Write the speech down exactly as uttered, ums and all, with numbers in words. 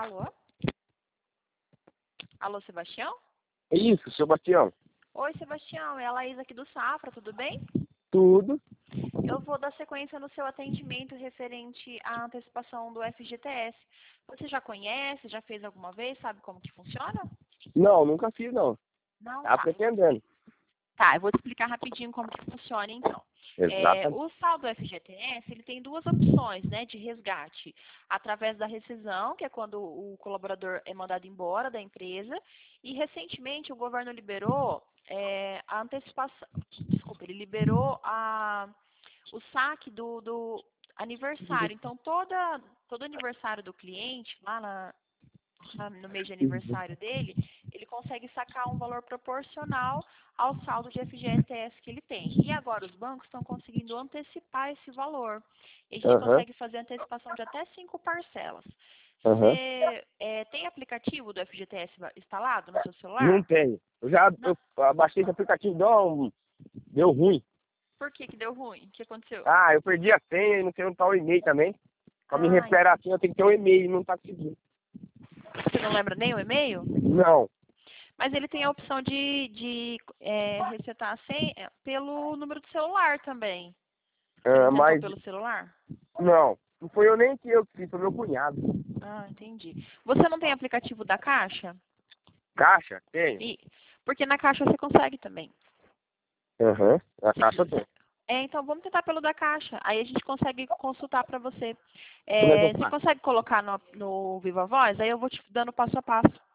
Alô? Alô, Sebastião? Isso, Sebastião. Oi, Sebastião, é a Laís aqui do Safra, tudo bem? Tudo. Eu vou dar sequência no seu atendimento referente à antecipação do F G T S. Você já conhece, já fez alguma vez, sabe como que funciona? Não, nunca fiz, não. Não? Tá Tá. pretendendo. Tá, eu vou te explicar rapidinho como que funciona, então. É, Exatamente. o saldo F G T S, ele tem duas opções, né, de resgate. Através da rescisão, que é quando o colaborador é mandado embora da empresa, e recentemente o governo liberou é, a antecipação, desculpa, ele liberou a, o saque do, do aniversário. Então, toda, todo aniversário do cliente, lá na, na- no mês de aniversário dele, ele consegue sacar um valor proporcional ao saldo de F G T S que ele tem. E agora os bancos estão conseguindo antecipar esse valor. E a gente Aham, consegue fazer antecipação de até cinco parcelas. aham. Você é, tem aplicativo do F G T S instalado no seu Não celular? tenho. Eu já Não. eu baixei esse aplicativo, deu, deu ruim. Por que que deu ruim? O que aconteceu? Ah, eu perdi a senha e não sei onde tá o e-mail também. Pra me Ah, recuperar a senha, eu tenho que ter um e-mail e não tá conseguindo. você não lembra nem o e-mail? Não. Mas ele tem a opção de, de é, resetar a senha pelo número do celular também. Você não Ah, tentou mas, pelo celular? não. Não foi eu nem que eu que fiz, foi meu cunhado. Ah, entendi. Você não tem aplicativo da Caixa? Caixa? Tenho. E, porque na Caixa você consegue também. Aham. A Se caixa eu quiser. tenho. É, então vamos tentar pelo da Caixa. Aí a gente consegue consultar para você. Como é que eu É, você faço? consegue colocar no, no Viva Voz? Aí eu vou te dando passo a passo.